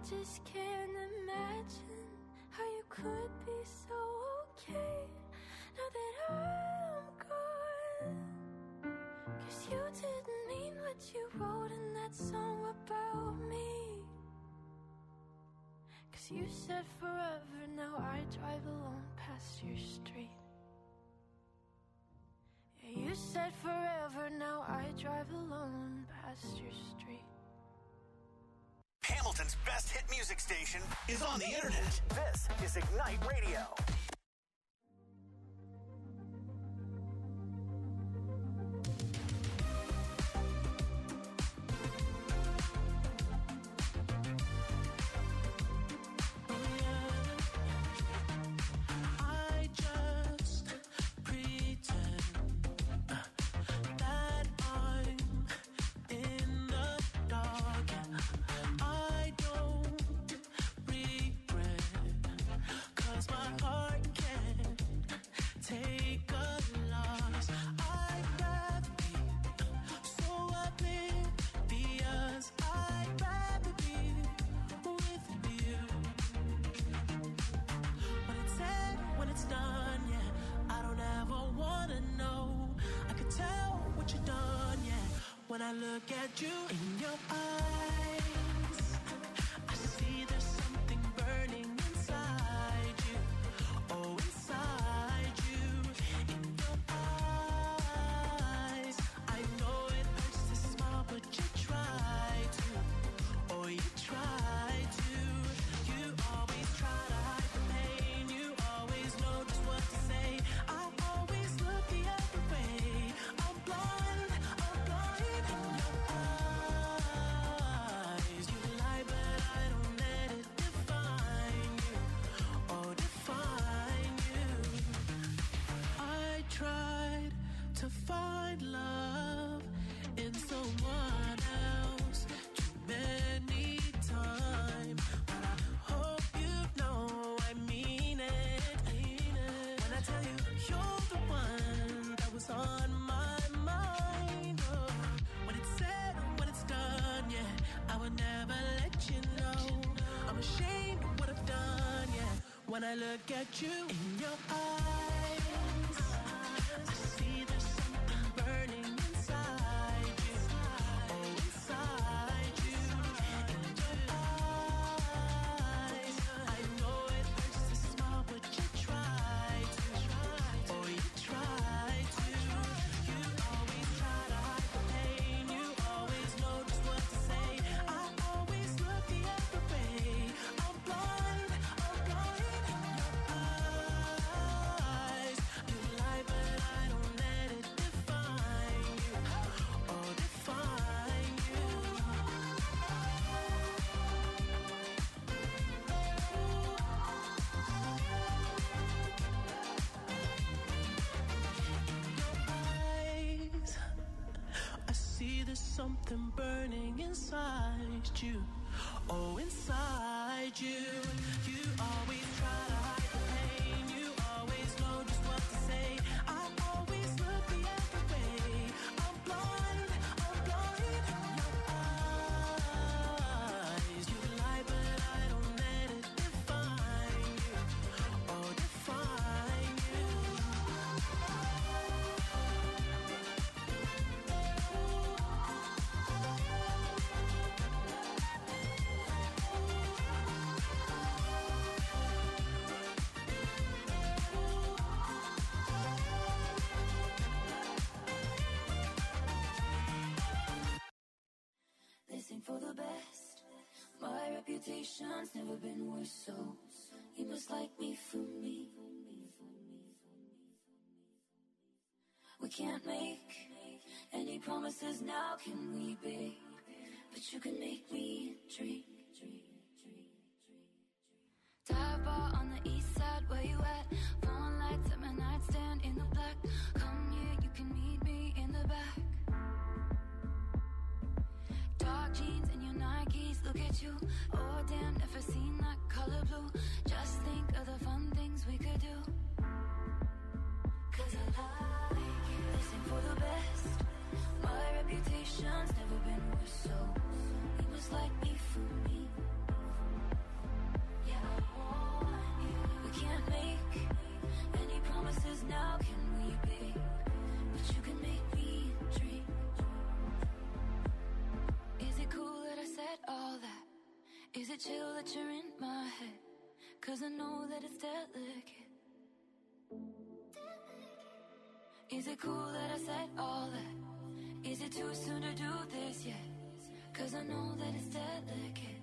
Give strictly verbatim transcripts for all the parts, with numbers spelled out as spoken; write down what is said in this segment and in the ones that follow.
just can't imagine how you could be so okay now that I'm gone. 'Cause you didn't mean what you wrote in that song about me. 'Cause you said forever, now I drive alone past your street. Yeah, you said forever, now I drive alone past your street. Hamilton's best hit music station is on the internet. This is Ignite Radio. When I look at you in your eyes, I see there's something burning inside you. Oh, inside you, in your eyes. I know it hurts to smile, but you try to. Oh, you try to. You always try to hide the pain. You always know just what to say. I always look the other way. I'm blind, I'm blind. Find love in someone else too many times, but I hope you know I mean it, mean it. When I tell you you're the one that was on my mind. Oh, when it's said, when it's done, yeah, I would never let you know. I'm ashamed of what I've done, yeah. When I look at you in your eyes, I see there's burning inside you, oh inside you, in your eyes. I know it hurts to smile, but you try to, oh you try to. You always try to hide the pain. You always know just what to say. I always look the other way. I'm blind, I'm blind in your eyes. You lie, but I don't let it define you, oh define you. Eyes, I see there's something burning inside you, oh inside you. You always try to hide the pain. You always know just what to say. I always look the other way. I'm blind, I'm blind in your eyes. You lie, but I don't let it define you, oh define you. This ain't for the best. My reputation's never been worse, so you must like me for me. We can't make any promises now, can we, babe? But you can make me dream. Dive bar on the east side, where you at? Phone lights at my nightstand in the black. Come here, you can meet me in the back. Dark jeans and your Nikes, look at you. Oh damn, never seen that color blue. Just think of the fun things we could do. 'Cause I like you. This ain't for the best. My reputation's never been worse, so you must like me for me. it chill that you're in my head? Cause I know that it's delicate. Is it cool that I said all that? Is it too soon to do this yet? Cause I know that it's delicate.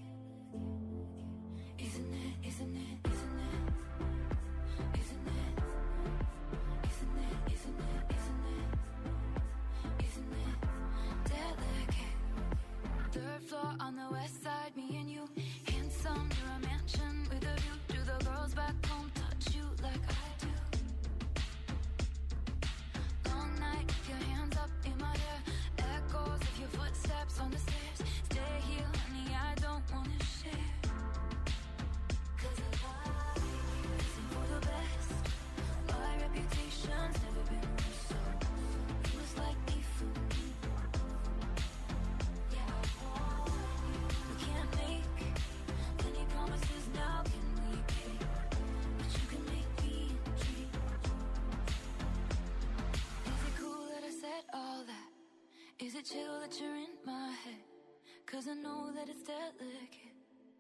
Isn't it, isn't it, isn't it? Isn't it? Isn't it, isn't it, isn't it? Isn't it delicate? Third floor on the west side, me and you. Handsome, you're a mansion with a view. Do the girls back home touch you like I do? Long night, your hands up in my hair. Echoes of your footsteps on the stairs. Stay here, honey, I don't wanna share. Cause I love you, isn't for the best. My reputation's never been worse, so you must like me for me. Yeah, I want you. We can't make any promises now, can we, babe? But you can make me a dream. Is it cool that I said all that? Is it chill that you're in my head? Cause I know that it's delicate.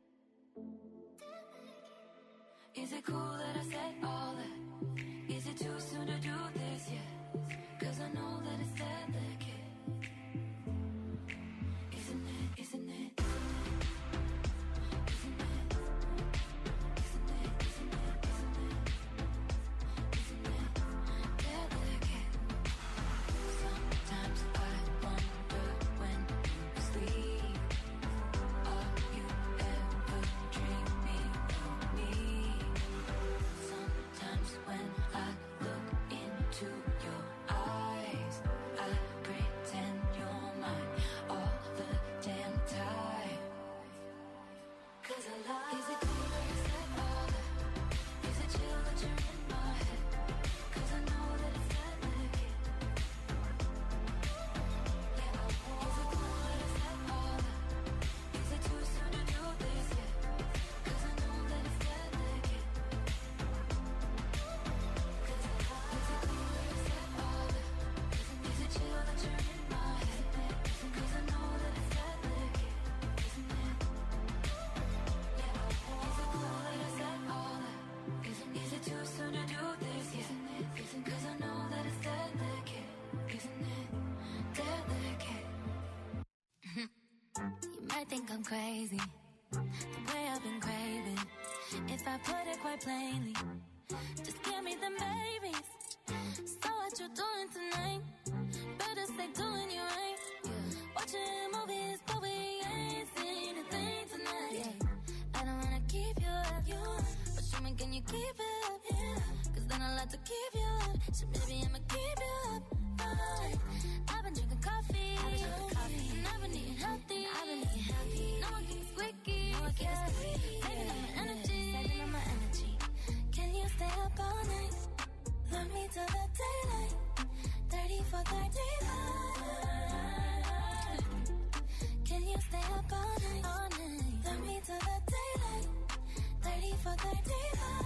Is it cool that I said all that? Is it too soon to do this yet? Cause I know that it's delicate. Isn't it, isn't it, isn't it? Isn't it, isn't it, isn't it? Isn't it delicate? Sometimes I wonder when you sleep, are you ever dreaming of me? Sometimes when I look into your eyes, I pretend you're mine all the damn time. Cause I love. Is it cool that I said all that? Is it chill that you're in my head? Cause I know that it's delicate. Yeah, I want. Is it cool that I said all that? Is it too soon to do this yet? Cause I know that it's delicate. Cause I love. Is it cool that I said all that? Is it chill that you're in my head? Cause I know that it's delicate. Isn't it? Yeah, I want. Is it cool that I said all that? Isn't, is it too soon to do this yet? Isn't it? Isn't, cause I know that it's delicate. Isn't it delicate? You might think I'm crazy, the way I've been craving. If I put it quite plainly, just give me them babies. So what you doing tonight? Better stay doing you right. Watching movies, but we ain't seen a thing tonight. I don't wanna keep you up, but show me, can you keep it up? Cause then I'll have to keep you up. So maybe I'ma keep you up. Alright. I've been drinking coffee, I've been drinking coffee, and I've been eating healthy. I've been eating healthy. No one keeps squeaky, no one keeps squeaky. Saving up my energy, saving up my energy. Can you stay up all night? Love me till the daylight. Thirty for thirty-five. Can you stay up all night? All night. Love me till the daylight. Thirty for thirty-five.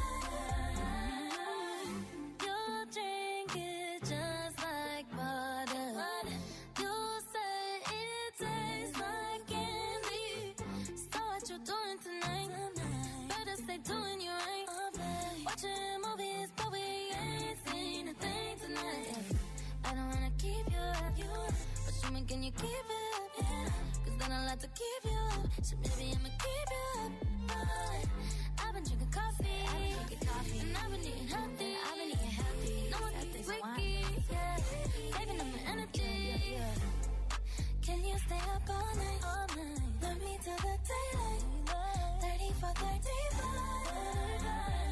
You drink it just like water. You say it tastes like candy. So what you doing tonight? Better stay doing you right. Watching movies, but we ain't seen a thing tonight. I don't wanna keep you up, but show me, can you keep it up? Cause then I'll have to keep you up. So maybe I'ma keep you up. Alright. I've been drinking coffee, I've been drinking coffee, and I've been eating healthy. I've been eating healthy. No one keeps squeaky, yeah. Saving up my energy. Can you stay up all night? All night. Love me till the daylight. Thirty for thirty-five.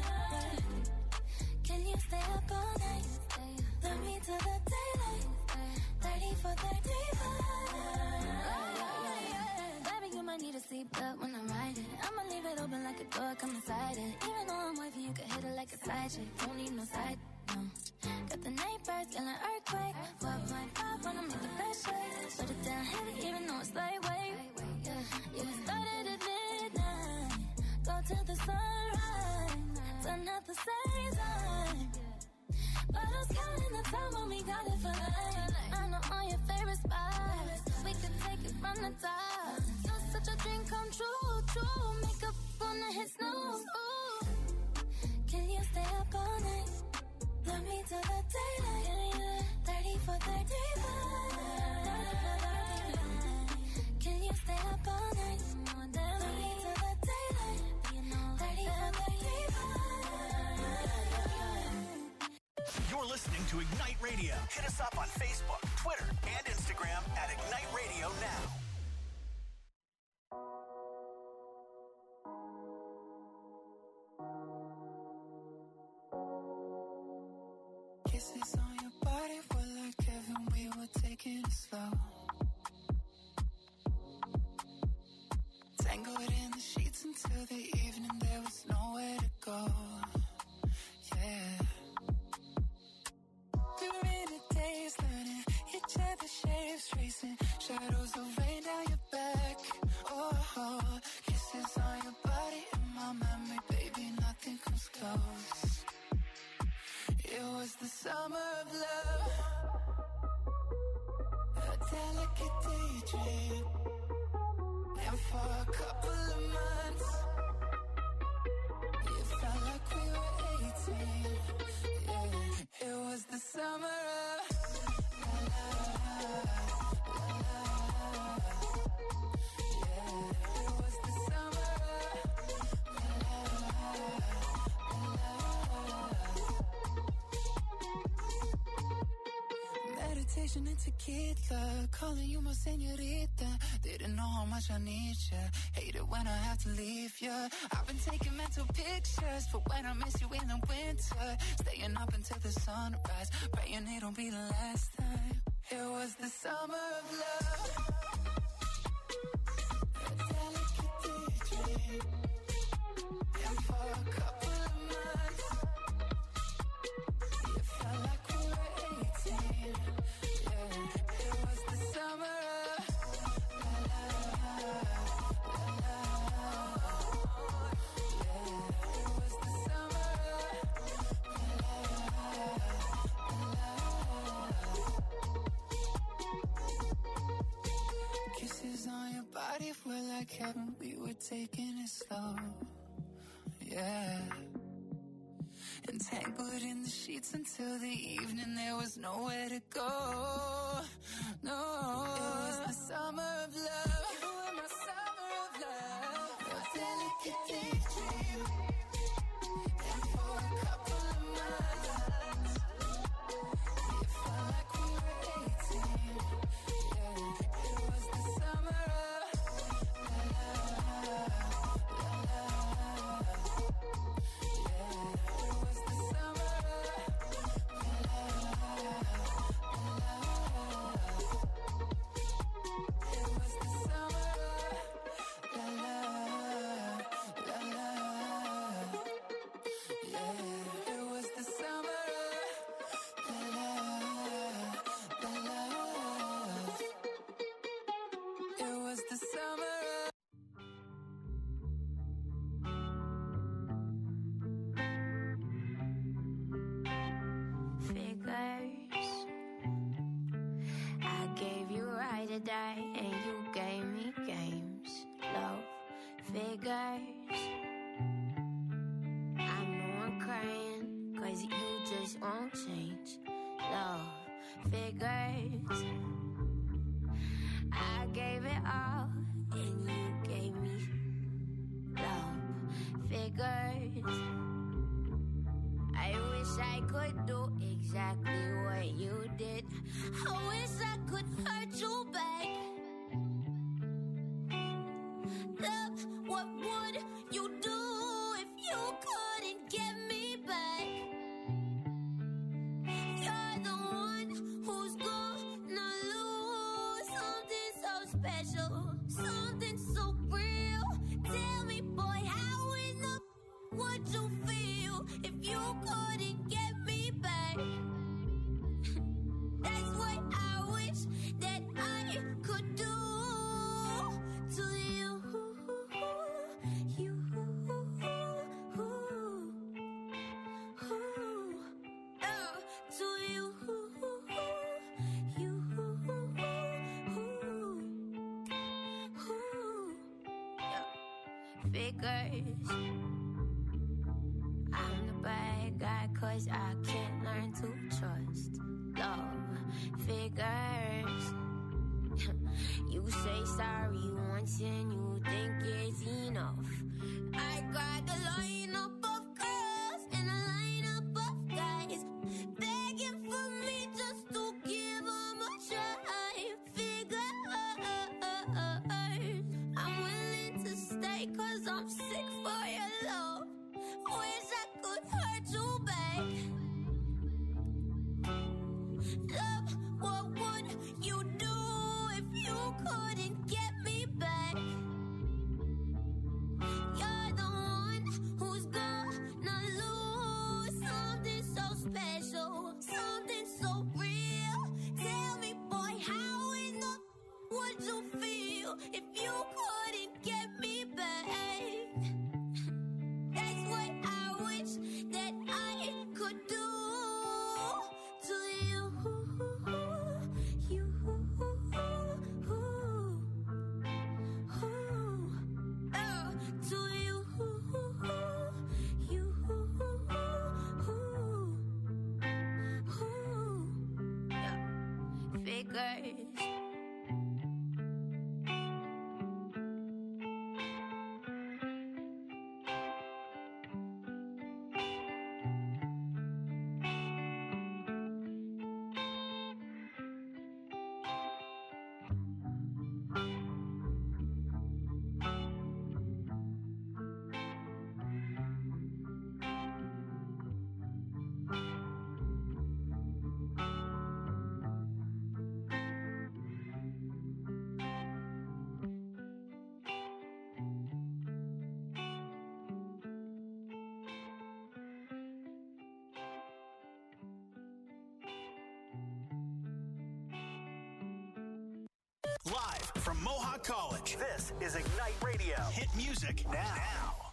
Can you stay up all night? Love me till the daylight. Thirty for thirty-five. Baby, you might need a seatbelt when I'm riding. I'ma leave it open like a door, come inside it. Even though I'm wifey, you can hit it like a side chick. Don't need no side, no. Got the neighbors yelling earthquake. four point five when I make the best shake. Put it down heavy, even though it's lightweight. Yeah, yeah. Started at midnight, go till the sunrise. Done at the same time. Bottles counting the time when we got it for life. I know all your favorite spots. We could take it from the top. You're such a dream come true. true. Makeup on the head snooze. Ooh. Can you stay up all night? Love me till the daylight. thirty for thirty-five. Can you stay up all night? Love me till the daylight. thirty for thirty-five. You're listening to Ignite Radio. Hit us up on Facebook, Twitter, and Instagram at Ignite Radio Now. Kisses on your body were like heaven, we were taking it slow. Tangled in the sheets until the evening, there was nowhere to go. Yeah. During the days, learning each other's shapes, tracing shadows of rain down your back. Oh, kisses on your body in my memory, baby, nothing comes close. It was the summer of love, a delicate daydream, and for a couple of months, it felt like we were eighteen. Yeah, it was the summer of la la la la. Yeah, it was the summer of la la la. Meditation and tequila, calling you my señorita. Didn't know how much I need ya. Hate it when I have to leave ya. I've been taking mental pictures for when I miss you in the winter. Staying up until the sunrise, praying it'll be the last time. It was the summer of love, a delicate daydream, and for a couple of months, it felt like we were eighteen. Yeah, it was the summer of la la la la. Yeah, it was the summer of la la la. Kisses on your body were like heaven, we were taking it slow. Yeah. Entangled in the sheets until the evening, there was nowhere to go. No, it was the summer of love. You were my summer of love, a delicate daydream, and for a couple of months, it felt like we were eighteen. Yeah, it was the summer of la la la la. Yeah, it was the summer of la la la la. It was the summer of la la la la. Yeah, it was the summer of la la la la. It was the summer of Figures. I gave you right to die, and you gave me games. Love figures. I know I'm crying, cause you just won't change. Love figures. I gave it all, and you gave me love figures. I wish I could do exactly what you did. I wish I could hurt you back. Love, what would you do if you couldn't get me back? You're the one who's gonna lose something so special, something so real. Tell me, boy, how in the would you feel if you couldn't get me back? That's what I wish that I could do to you. You. Oh, to you. You. figures. I'm the bad guy cause I can't learn to trust. Love figures. You say sorry once and you think it's enough. I got the lineup of girls and a lineup of guys begging for me just to give them a try. Figures. I'm willing to stay cause I'm sick for your love. Wish I could hurt you back. Love, what would you do if you couldn't get me back? You're the one who's gonna lose something so special, something so real. Tell me, boy, how in the would you feel if you couldn't get me back? That's what I wish that I could do to you. You. Oh, to you. You. Yeah. Figures. Live from Mohawk College, this is Ignite Radio. Hit music now.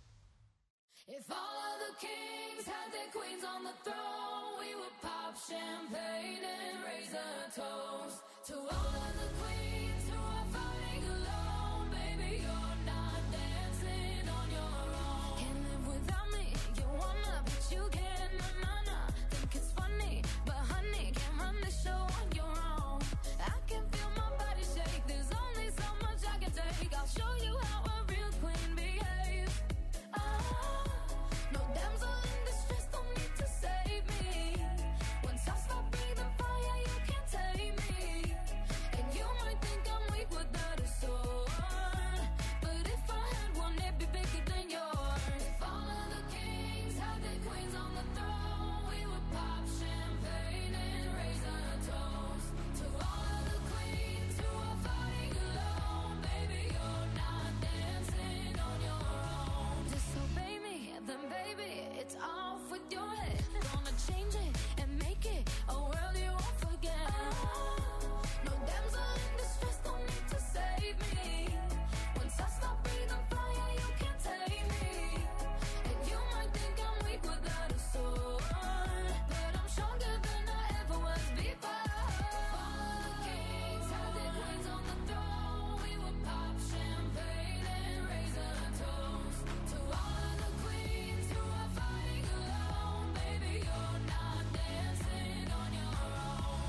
If all of the kings had their queens on the throne, we would pop champagne and raise a toast to all of the queens who are fighting alone. Baby, you're not dancing on your own. Can't live without me, you wanna, but you can't. Na na na, think it's funny, but honey, can't run the show on your own. I can feel my body shake. There's only so much I can take. I'll show you how a real queen behaves. Ah, no damsel in distress, don't need to save me. Once I stop breathing fire, you can't tame me. And you might think I'm weak without a sword, but if I had one, it'd be bigger than yours. If all of the kings had their queens on the throne, we would pop champagne and raise a toast to all of the queens who are fighting alone. Baby, you're not dancing on your own. Disobey me, then baby, it's off with your head. Gonna change it and make it a world you won't forget. No damsel in distress, don't need to save me. Once I stop breathing fire, you can't tame me. And you might think I'm weak without a sword, but I'm stronger than I ever was before. All of the kings had their queens on the throne. We would pop champagne and raise a toast to all of the queens who are fighting alone. Baby, you're not dancing on your own.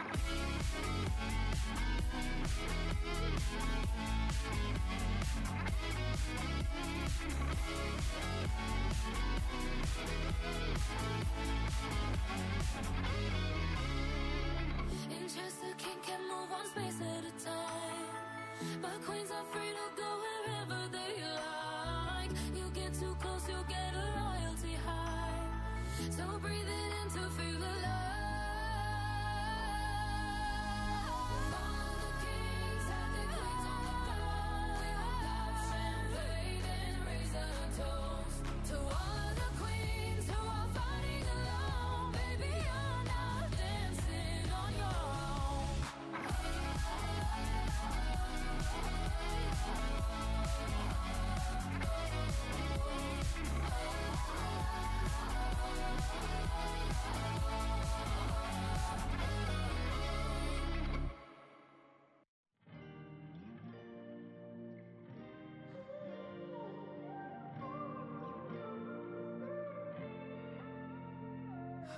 Interest the king can move one space at a time, but queens are free to go wherever they like. You get too close, you get a royalty high. So breathe it in to feel alive. All of the kings had their queens on the throne. We would pop champagne and raise a toast to all of the queens who are fighting alone. Baby, you're not dancing on your own.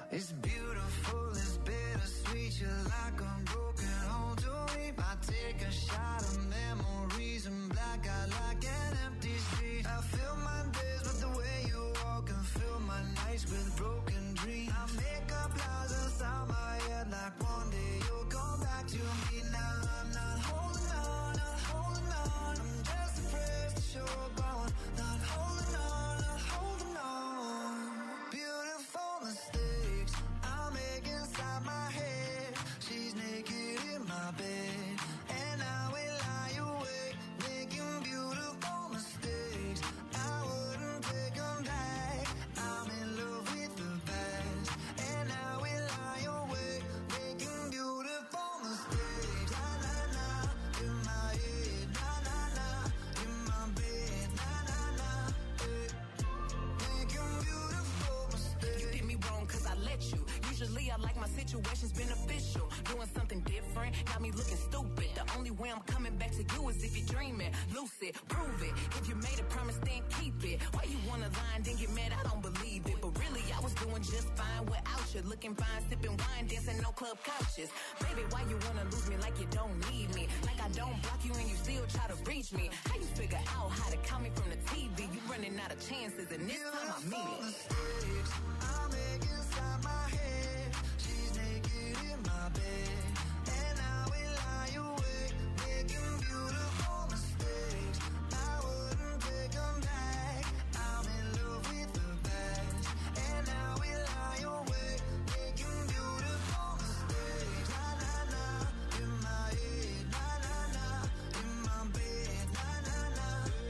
It's beautiful, it's bittersweet. You're like a broken home to me. I take a shot of memories and black out like an empty street. I fill my days with the way you walk and fill my nights with broken dreams. I make up lies inside my head like one day you'll come back to me. Now I'm not holding on, not holding on. I'm just afraid to show up on. Not holding on, not holding on. Beautiful mistakes I make inside my head. She's naked in my bed, and I will lie awake, making beautiful mistakes. I wouldn't take them back. I'm in love with the past, and I will lie awake, making beautiful mistakes. Na na na, in my head, na na na, in my bed, na na na, eh. Making beautiful mistakes. You did me wrong cause I let you. Usually I like my situations beneficial. Doing something different, got me looking stupid. The only way I'm coming back to you is if you're dreaming. Lucid, prove it. If you made a promise, then keep it. Why you wanna lie and then get mad? I don't believe it. But really, I was doing just fine without you. Looking fine, sipping wine, dancing no club couches. Baby, why you wanna lose me like you don't need me? Like I don't block you and you still try to reach me. How you figure out how to call me from the T V? You running out of chances and this time I mean it. Mistakes I make inside my head. She's naked in my bed, and I will lie awake, making beautiful mistakes. I wouldn't take them back. I'm in love with the past, and I will lie awake, making beautiful mistakes. Na na na, in my head, na na na, in my bed, na na na,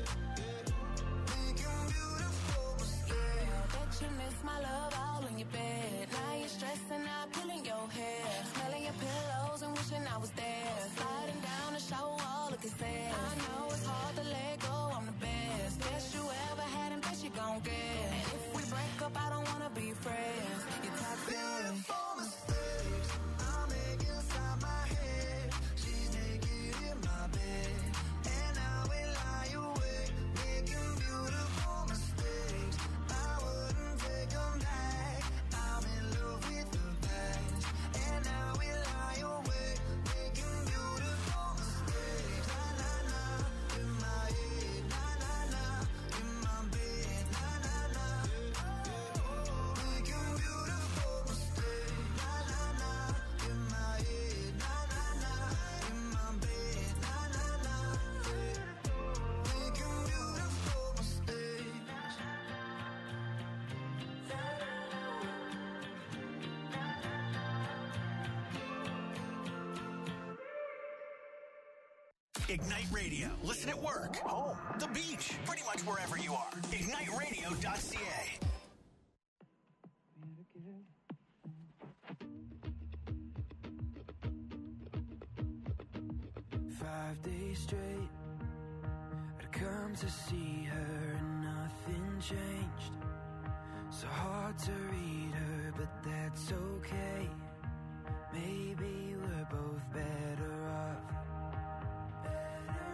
making beautiful mistakes. I bet you miss my love all in your bed. Now you're stressing out, pulling your hair, smelling your pillows and wishing I was there. Sliding down the shower wall, looking sad. I know it's hard to let go, I'm the best. Best you ever had and best you gon' get. And if we break up, I don't wanna be friends. You're toxic. Beautiful mistakes I make inside my head. She's naked in my bed, and I will lie awake, making beautiful mistakes. I wouldn't take them back. I'm in love with the past, and I will lie awake, making beautiful mistakes. Na na na, in my head, na na na, in my bed, na na na, making beautiful mistakes. Na na na, in my head, na na na, in my bed, na na na, making beautiful mistakes. Ignite Radio. Listen at work, home, the beach, pretty much wherever you are. ignite radio dot c a. Five days straight, I'd come to see her and nothing changed. So hard to read her, but that's okay. Maybe we're both better off. Better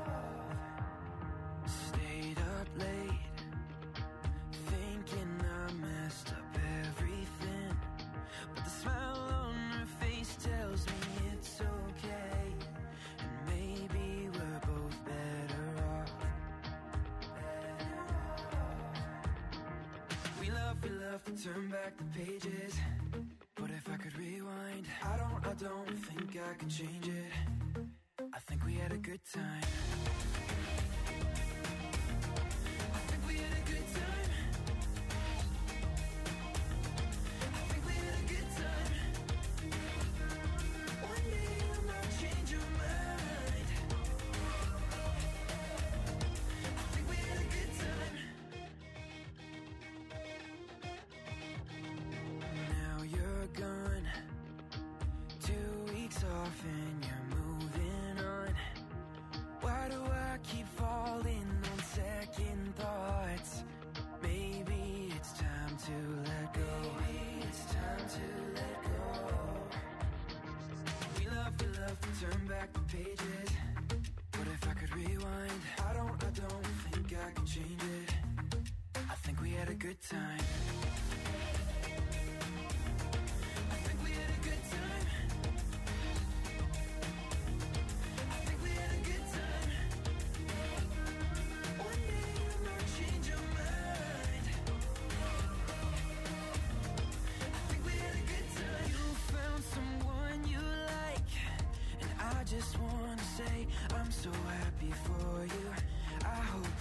off. Stayed up late, thinking I messed up everything. But the smile on her face tells me it's okay. And maybe we're both better off. Better off. We love, we love to turn back the pages. But if I could rewind, I don't, I don't think I could change it. I think we had a good time. I think we had a good time. I think we had a good time. One day you might change your mind. I think we had a good time. Now you're gone, two weeks off and you're moving on. Why do I keep falling on second thoughts? Maybe it's time to let go. Maybe it's time to let go. We love, we love to turn back the pages. But if I could rewind, I don't, I don't think I could change it. I think we had a good time.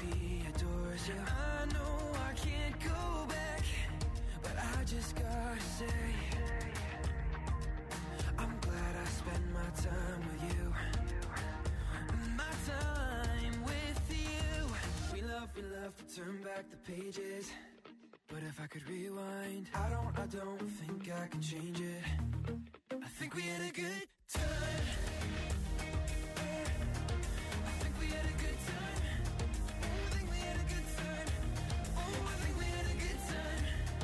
he adores you. I know I can't go back, but I just gotta say, I'm glad I spent my time with you. My time with you. We love, we love to turn back the pages, but if I could rewind, I don't, I don't think I can change it. I think we had a good time. I think we had a good time. I think we had a good time. Oh, I think we had a good time.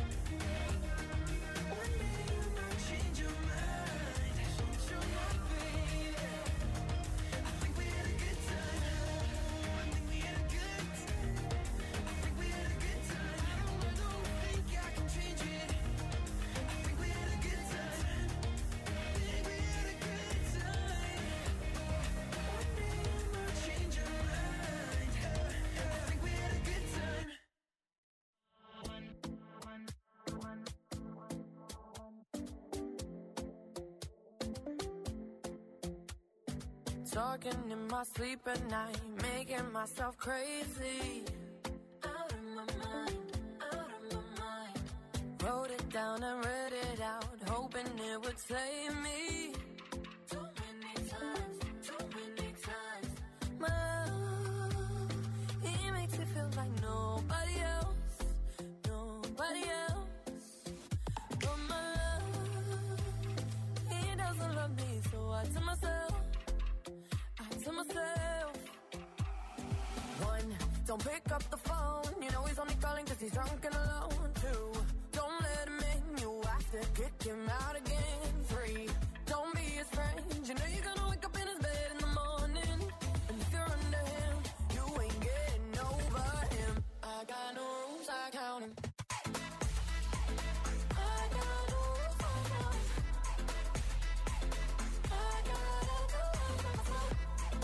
One day you might change your mind. Change your mind, baby. I think we had a good time. I think we had a good time. I think we had a good time. I don't, I don't think I can change it. I think we had a good time. I think we had a good time. One day you might change your mind. I think we had a good time. Talking in my sleep at night, making myself crazy. Out of my mind, out of my mind. Wrote it down and read it out, hoping it would save me. Too many times, too many times. My love, he makes me feel like nobody else, nobody else. But my love, he doesn't love me, so I tell myself, to myself. One, don't pick up the phone. You know he's only calling cause he's drunk and alone. Two, don't let him in. You have to kick him out again. Three, don't be his friend. You know you're gonna wake up in his bed in the morning. And if you're under him, you ain't getting over him. I got no rules, I count him. I got no rules, I count him. I gotta do it myself.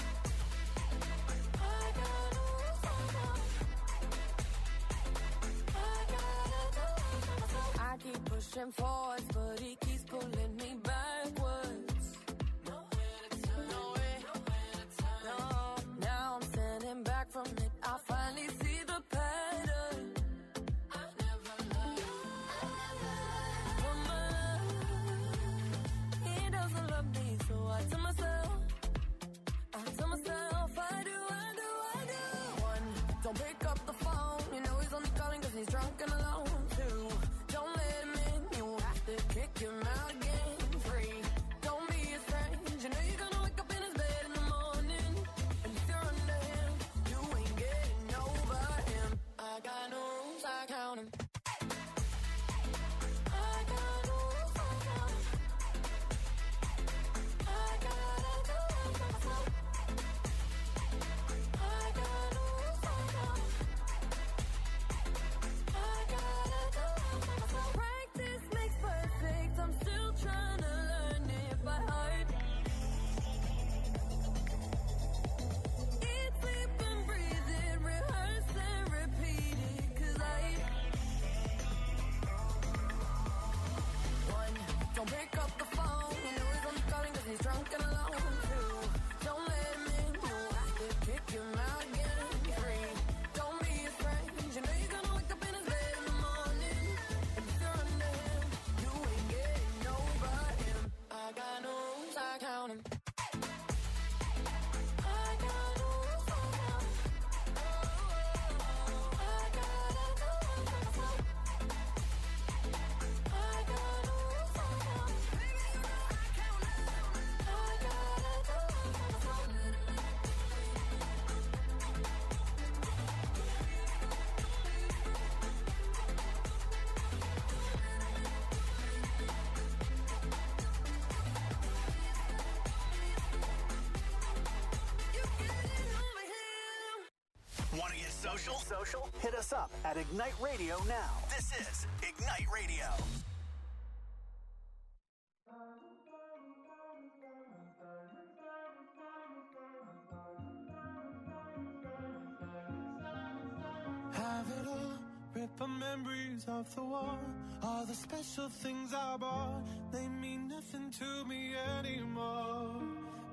I keep pushing forwards, but he keeps pulling me backwards. Nowhere to turn, nowhere, nowhere to turn. No, now I'm standing back from it. I finally see the pattern. I never loved, I never loved. But my love, he doesn't love me, so I tell myself, I tell myself, I do, I do, I do. One, don't pick up the phone. You know he's only calling cause he's drunk and alone. Two, don't let him in. You have to kick him out again. Three, don't be his friend. You know you're gonna wake up in his bed in the morning. And if you're under him, you ain't getting over him. I got no rules, I count him. I got no rules, I count him. I gotta do it myself. I got no rules, I count him. I gotta do it myself. Practice makes perfect. I'm still trying to learn it by heart. Eat, sleep, and breathe it. Rehearse and repeat it. Cause I One, don't pick up the phone. You know he's only calling cause he's drunk and alone. Two, don't let him in. You have to kick him out again. Three, don't be his friend. You know you're gonna wake up in his bed in the morning. And if you're under him, you ain't getting over him. I got no rules, I count him. I got no rules, I count him. I gotta do it myself. I got no rules, I count him. Baby, you know I count him. I gotta do it myself. You getting over him. Want to get social? Social? Hit us up at Ignite Radio now. This is Ignite Radio. Have it all, rip the memories of the war. All the special things I bought, they mean nothing to me anymore.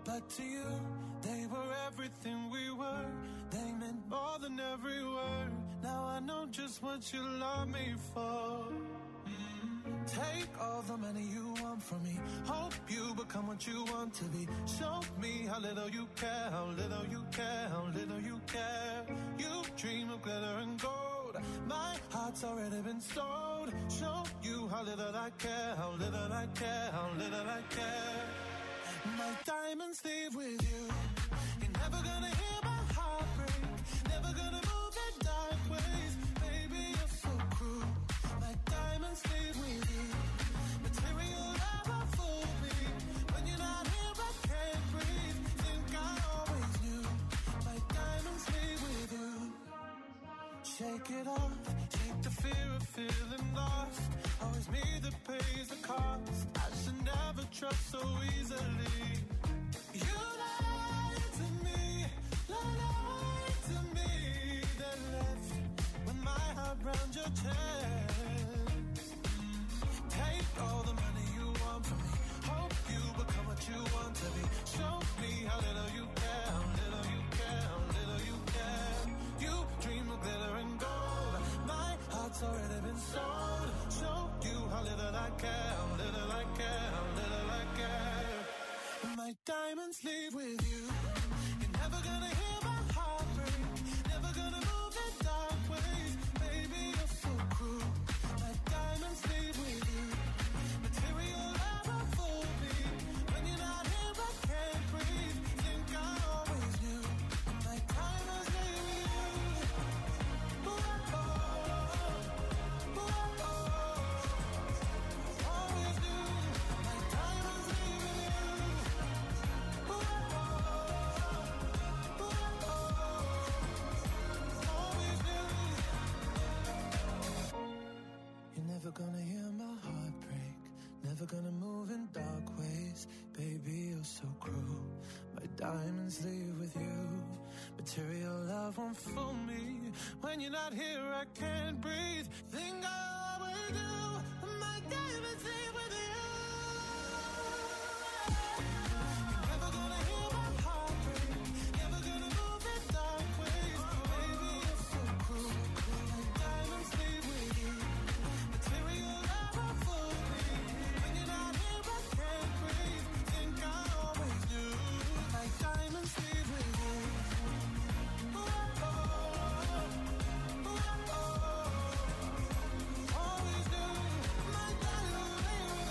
But to you, they were everything we were. They meant more than every word. Now I know just what you love me for. Mm. Take all the money you want from me. Hope you become what you want to be. Show me how little you care, how little you care, how little you care. You dream of glitter and gold. My heart's already been sold. Show you how little I care, how little I care, how little I care. My diamonds leave with you. You're never gonna hear my heart break. Never gonna move in dark ways. Baby, you're so cruel. My diamonds leave with you. Material never fool me. When you're not here, I can't breathe. Think I always knew. My diamonds leave with you. Shake it off. Shake the fear of feeling lost. Always me that pays the cost. I should never trust so easily. You lied to me, lied to me. Then left with my heart round your chest. Take all the money you want from me. Hope you become what you want to be. Show me how little you care, how little you care, how little you care. You dream of glitter and gold. My heart's already been sold. Show you how little I care, how little I care, how little I care. My diamonds leave with you. You're never gonna hear my heart break. Never gonna move in dark ways. Baby, you're so cruel. My diamonds leave with you. Material never fool me. When you're not here, I can't breathe. Think I always knew. My diamonds leave with you. Ooh, oh, ooh, oh, always knew. My diamonds leave with you. You're never gonna hear my heart break. Never gonna move in dark ways. Baby, you're so cruel. My diamonds leave with you. Material love won't fool me. When you're not here, I can't breathe. Think I always do. My diamonds leave with you. You're never gonna hear my heart break. Never gonna move in dark ways. Baby, you're so cruel. My diamonds leave with you. Material never fool me. When you're not here, I can't breathe. Think I always knew. My diamonds leave with you. Ooh, oh, ooh, oh, always knew. My diamonds leave with you.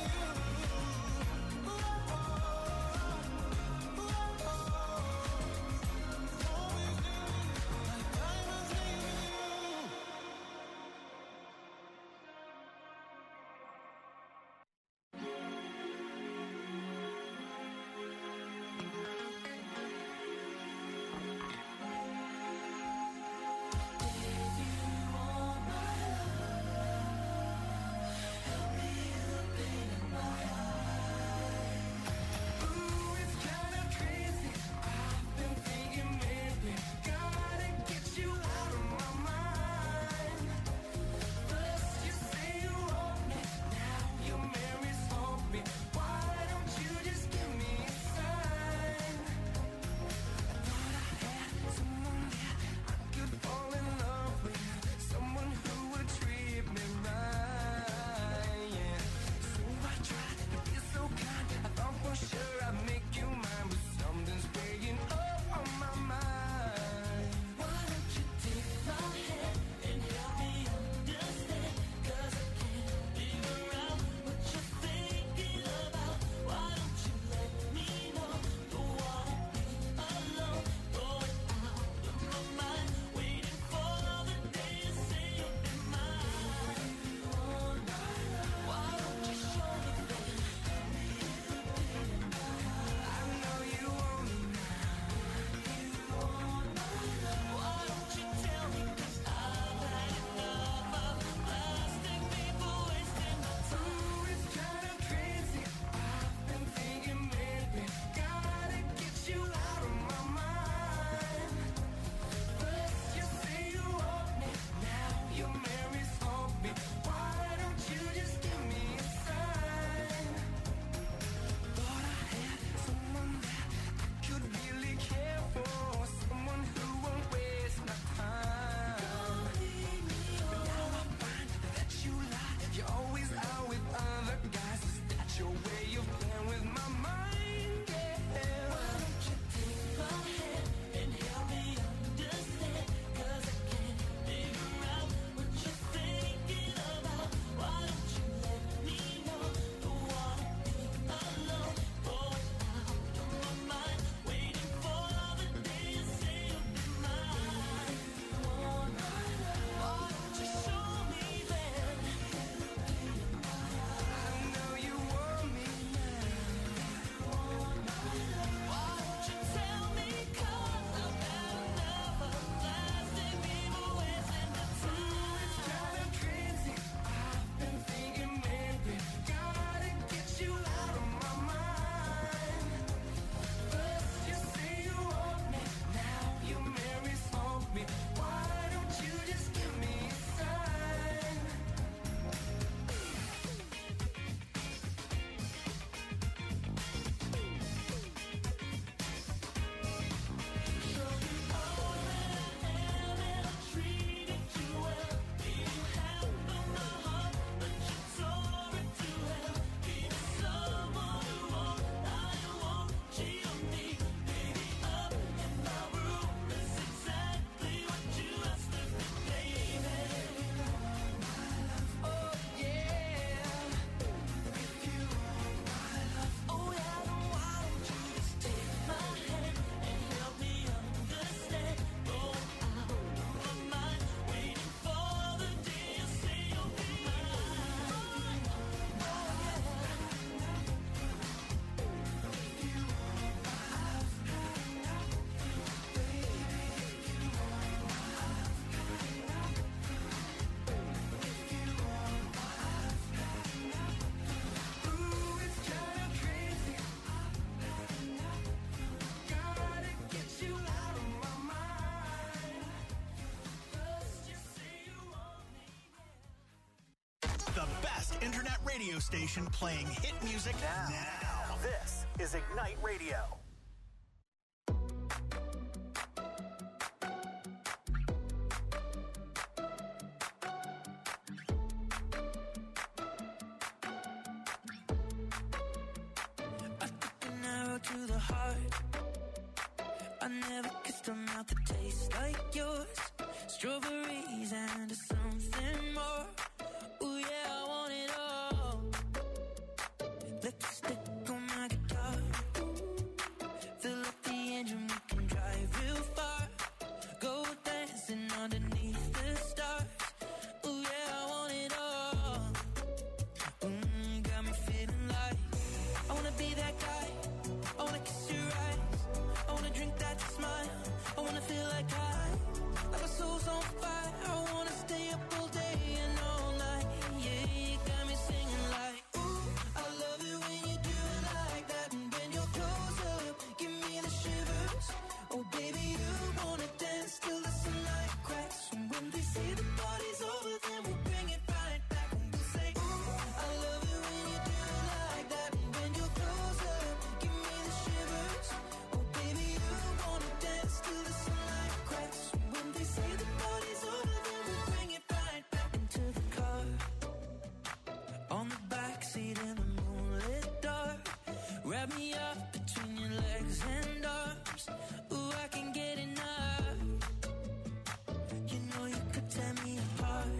radio station playing hit music now. now. This is Ignite Radio. To the heart, I never kissed a mouth that tastes like yours. Strawberries and something more. Ooh yeah, I want it all. Lipstick on my guitar. Fill up the engine, we can drive real far. Go dancing underneath the stars. Ooh yeah, I want it all. Mm, got me feeling like I wanna be that guy. I wanna kiss your eyes, I wanna drink that smile, I wanna feel like I, like my soul's on fire, I wanna stay up all day and all night, yeah, you got me singing like, ooh, I love it when you do it like that, and when you're close up, give me the shivers, oh baby, you wanna dance till the sunlight cracks, and when they say the party's over, then we'll bring it right back, and we'll say, ooh, I love it when you do it like that, and when you're close up, give me the shivers, oh baby, you wanna dance till the sunlight cracks, and when they say the party's over, then we'll bring it right back into the car, on the backseat in the moonlit dark, wrap me up between your legs and arms, ooh, I can get enough, you know you could tear me apart,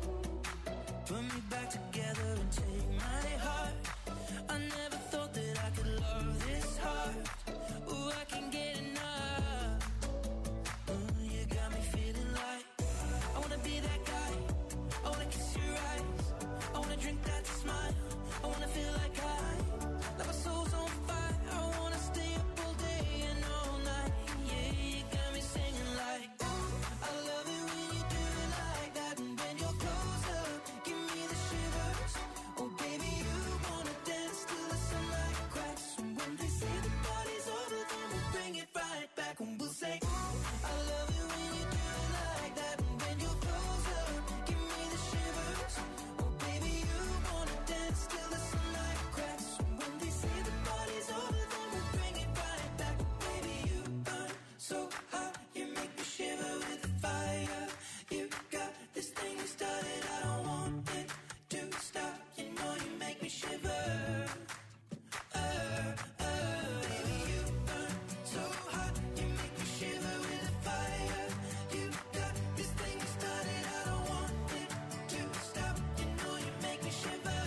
put me back together and take my heart, I never thought that I could love this hard, ooh, I can get enough, ooh, you got me feeling like, I wanna be that guy, I wanna kiss your eyes, I wanna drink that smile, I wanna feel like I, like my soul's on fire, I wanna stay up all day and all night, yeah, you got me singing like, ooh, I love it when you do it like that, and when you're close up, give me the shivers, oh baby, you wanna dance till the sunlight cracks, and when they say the party's over, then we'll bring it right back, and we'll say, ooh, I love it when you do it like that, and when you're close up, give me the shivers, oh baby, you wanna dance till the sunlight cracks, and when they say the party's over, then we'll bring it right back, baby, you burn so hot, you make me shiver with the fire, you got this thing you started, I don't want it to stop, you know you make me shiver, uh, uh, baby, you burn so hot, you make me shiver with the fire, you got this thing you started, I don't want it to stop, you know you make me shiver,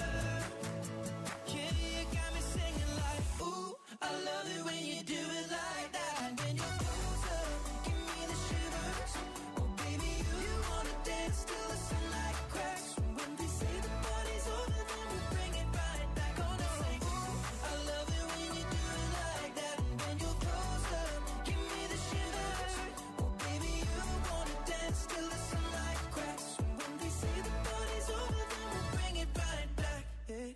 yeah, you got me singing like, ooh, I love it when you do it like that, and when you're close up, give me the shivers, oh baby, you, you wanna dance till the sunlight cracks, and when they say the party's over, then we'll bring it right back, gonna say, ooh, I love it when you do it like that, and when you're close up, give me the shivers, oh baby, you wanna dance till the sunlight cracks, and when they say the party's over, then we'll bring it right back, yeah.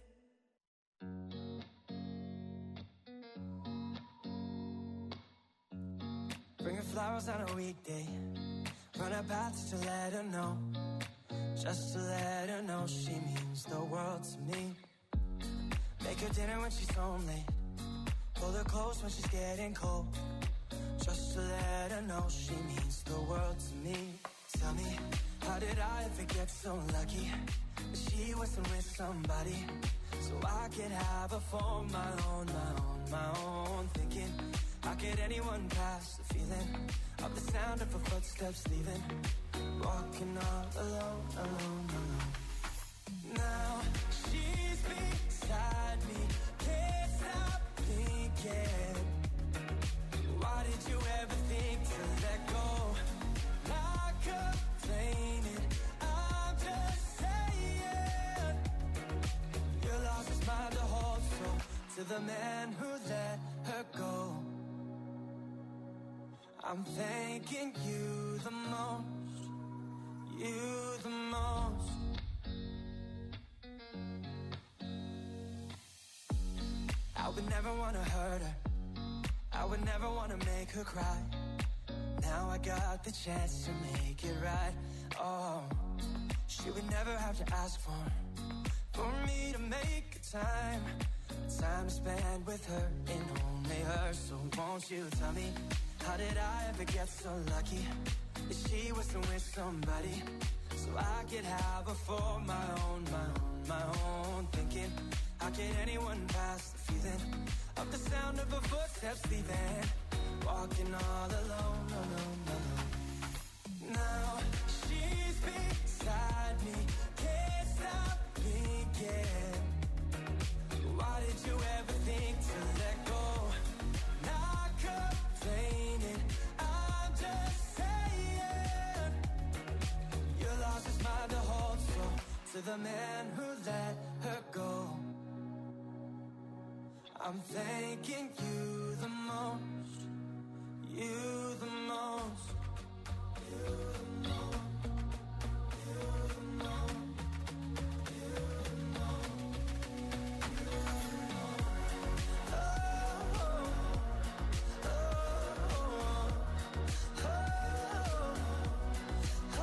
Bring her flowers on a weekday. Run her paths to let her know. Just to let her know she means the world to me. Make her dinner when she's home late. Pull her close when she's getting cold. Just to let her know she means the world to me. Tell me, how did I ever get so lucky that she wasn't with somebody, so I could have her for my own, my own, my own. Thinking, how could anyone pass the feeling of the sound of her footsteps leaving, walking all alone, alone, alone. Now she's beside me, can't stop thinking, why did you ever think to let go? Not complaining, I'm just saying, your loss is mine to hold, so to the man who let her go, I'm thanking you the most, you the most. I would never want to hurt her, I would never want to make her cry. Now I got the chance to make it right. Oh, she would never have to ask for for me to make a time, time to spend with her and only her. So won't you tell me, how did I ever get so lucky that she wasn't with somebody, so I could have her for my own, my own, my own. Thinking, how could anyone pass the feeling of the sound of her footsteps leaving, walking all alone, alone, alone. Now she's beside me, can't stop thinking. Why did you ever think to let go? Not complaining, I'm just saying, your loss is mine to hold. So to the man who let her go, I'm thanking you the most, you the most, you the most, you the most, you the most, you the most. Oh, oh, oh, oh, oh, oh,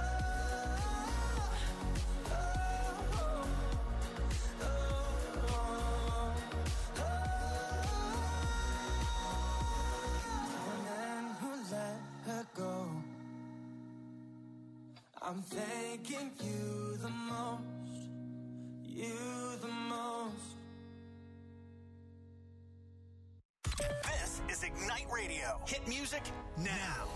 I'm thanking you the most, you the most. This is Ignite Radio. Hit music now.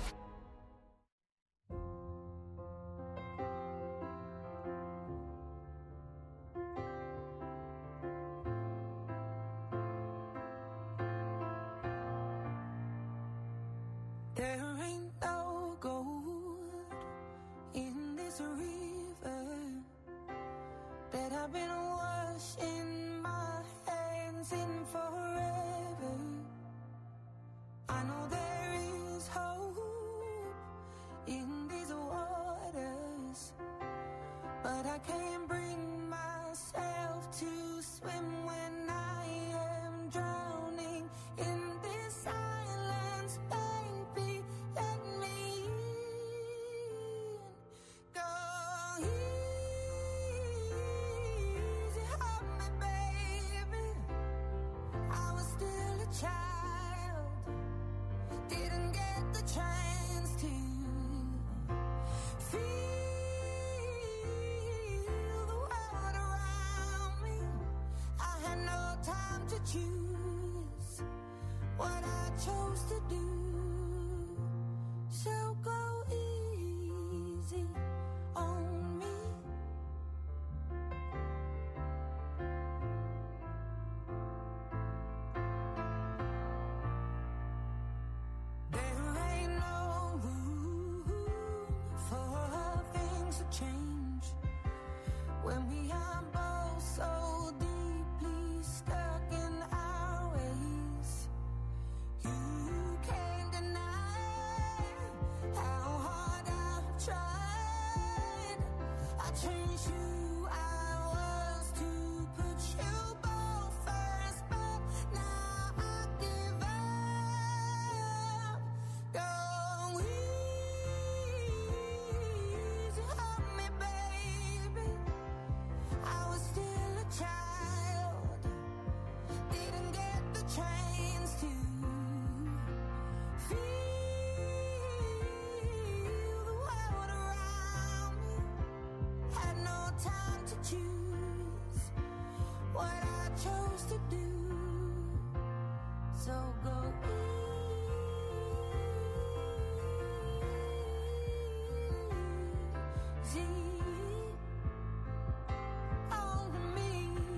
There ain't no gold in this river that I've been washing my hands in forever. I know there is hope in these waters, but I can't bring myself to swim when I am drowning in this silence. Baby, let me in. Go easy on me, baby. I was still a child, didn't get the chance to feel the world around me. I had no time to choose what I chose to do. So go easy on me. There ain't no room for things to change when we are both so deeply stuck in our ways. You can't deny how hard I've tried. I changed who I was to put you both first, but now I give up. Go easy on me, baby. I was still a child, didn't get the chance to feel the world around me. Had no time to choose what I chose to do. So go easy on me.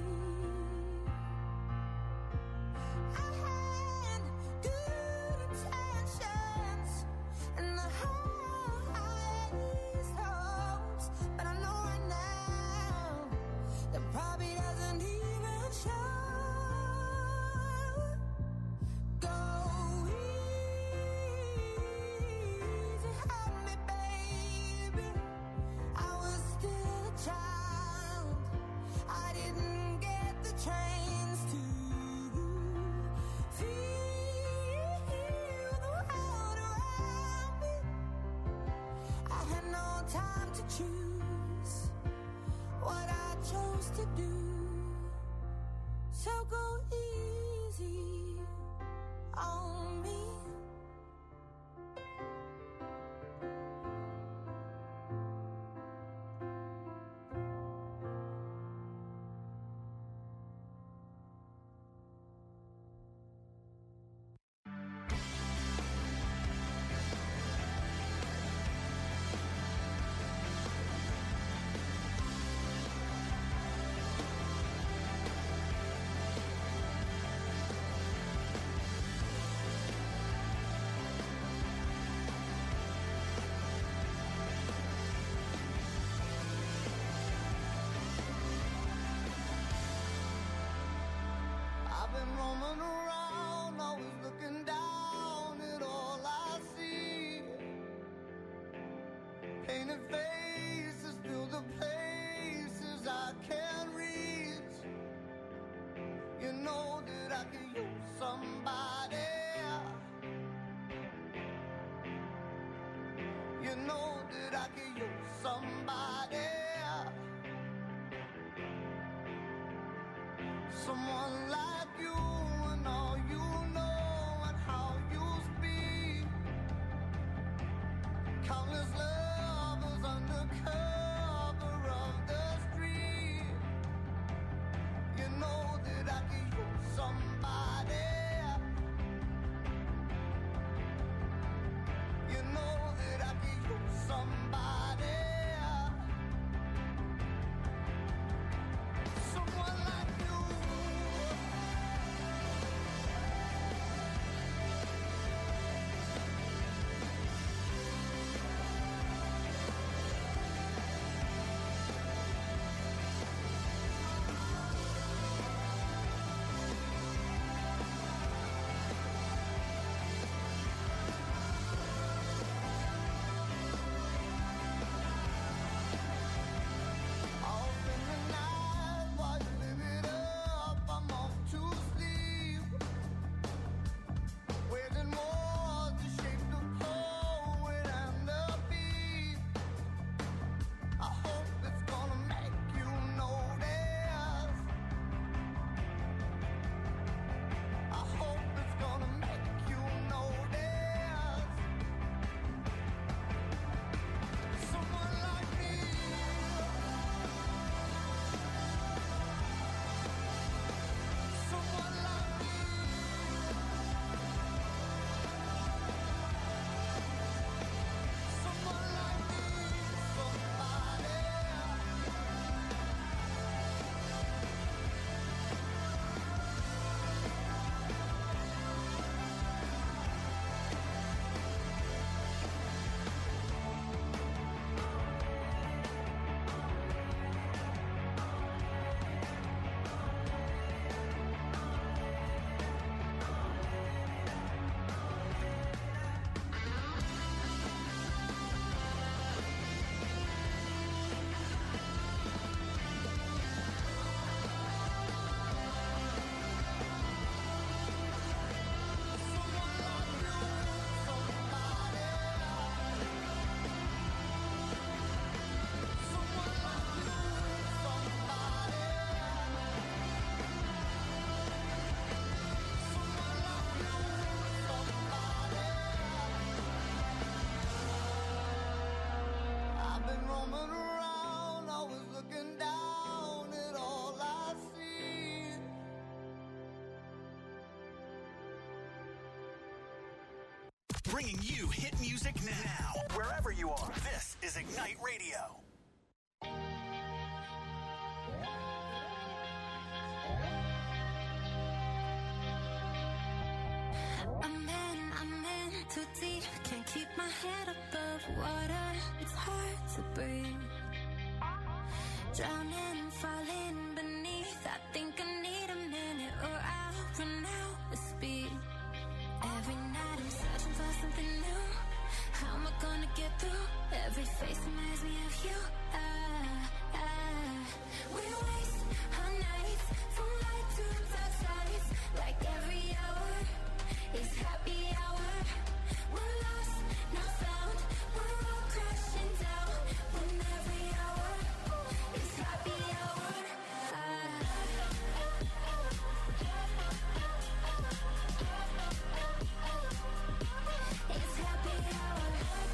I had good intentions and the highest hopes, but I know right now that probably doesn't even show. Go easy on me, baby. I was still a child, I didn't get the chance to feel the world around me. I had no time to choose what I chose to do. roaming around, always looking down at all I see. Painted faces fill the places I can't reach. You know that I could use somebody. You know that I could use somebody. Someone like you and all you know and how you speak. Countless lovers under cover of the street. You know that I could use somebody. You know that I could use somebody. Someone like you. Bringing you hit music now, wherever you are. This is Ignite Radio. I'm in, I'm in too deep. Can't keep my head above water. It's hard to breathe. Drowning, falling beneath. I think I need a minute or I'll run out of speed. Every night I'm searching for something new. How am I gonna get through? Every face reminds me of you. Ah, ah. We waste our nights from light to dark sides. Like every hour is happy hour. We're lost, not found. We're all crashing down. When every hour is happy hour. It's happy hour.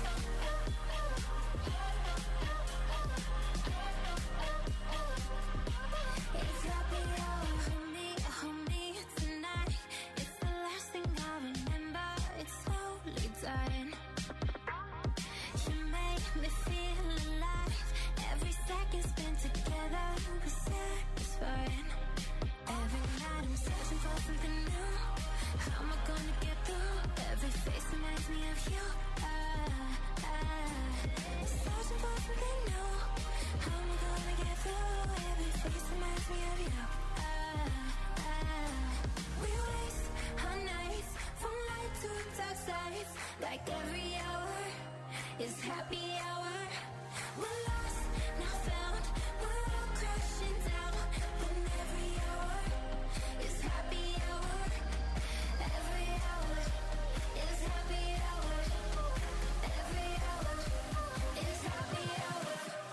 It's happy hour. Hold me, hold me tonight. It's the last thing I remember. It's slowly dying. You make me feel alive. Every second spent together was satisfying. Every night I'm searching for something new. How am I gonna get through? Every face reminds me of you. Ah, ah. Searching for something new. How am I gonna get through? Every face reminds me of you. Ah, ah. We waste our nights from light to dark sides. Like every hour is happy hour. We're lost, now found. We're all crashing down. When every hour is happy hour. Every hour is happy hour. Every hour is happy hour.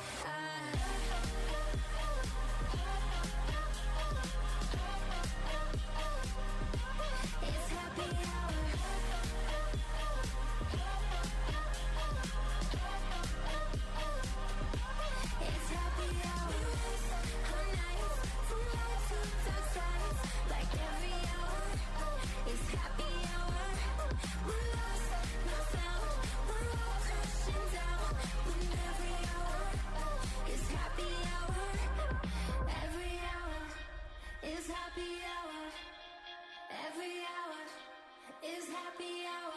It's happy hour. It's happy hour. Our nights from light to dark sides. Like every hour is happy hour. We're lost, not found. We're all crashing down. When every hour is happy hour. Every hour is happy hour. Every hour is happy hour.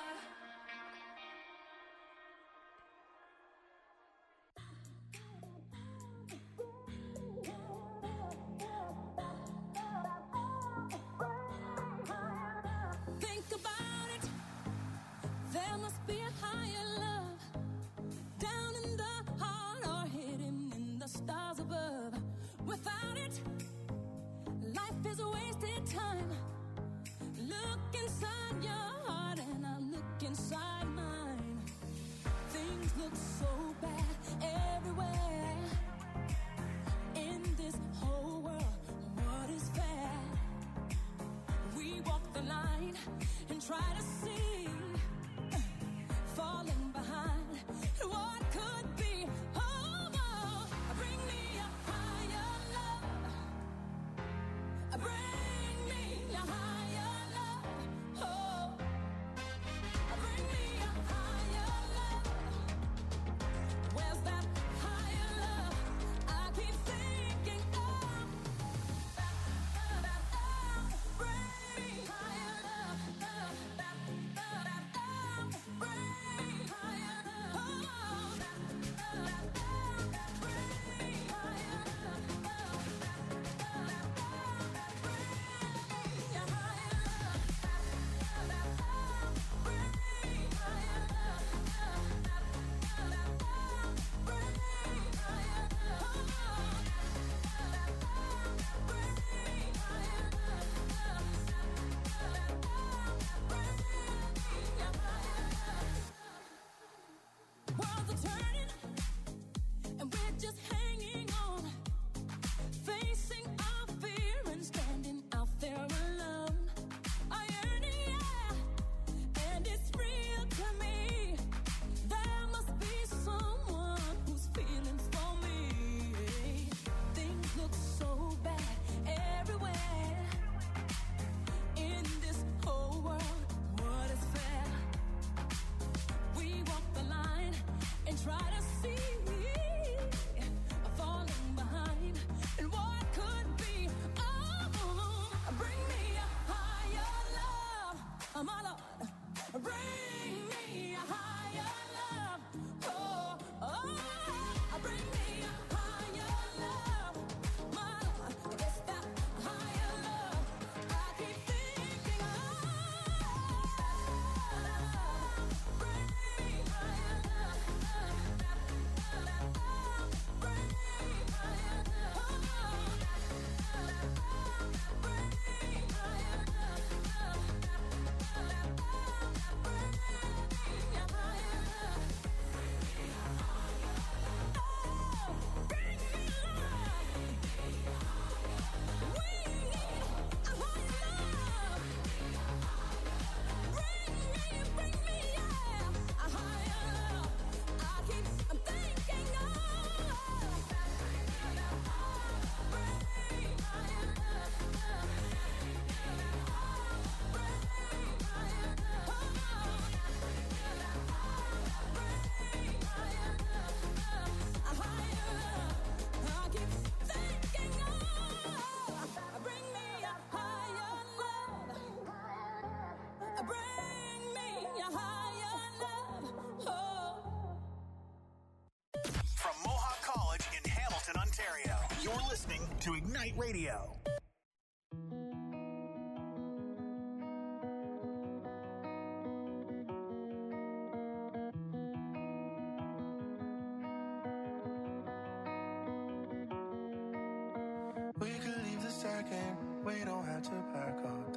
Think about it. There must be a higher love down in the heart or hidden in the stars above. Without it, life is a wasted time. Look inside your heart and I look inside mine. Things look so bad everywhere. In this whole world, what is fair? We walk the line and try to see, falling behind what could be. Oh, oh, bring me a higher love. Bring me a higher love. Oh, bring me a higher love. Where's that higher love? I keep thinking of. Bring me higher love. Bring me higher love. Bring me higher Worlds are turning, and we're just hanging on, facing our fear and standing out there alone. I yearn, yeah, and it's real to me. There must be someone who's feeling for me. Things look so bad everywhere. In this whole world, what is fair? We walk the line and try to see, falling behind and what could be. Oh, bring me a higher love, my Lord. Bring me a higher love. Oh, oh, bring me a higher love, my Lord. It's that higher love I keep thinking of. Bring me higher love. Bring me higher love. Bring me higher love. to Ignite Radio. We don't have to park all